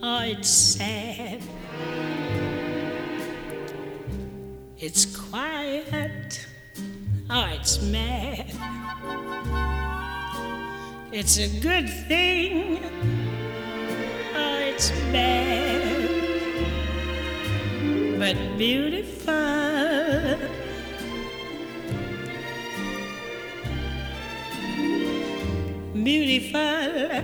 Oh, it's sad. It's quiet. Oh, it's mad. It's a good thing. Oh, it's bad. But beautiful. Beautiful.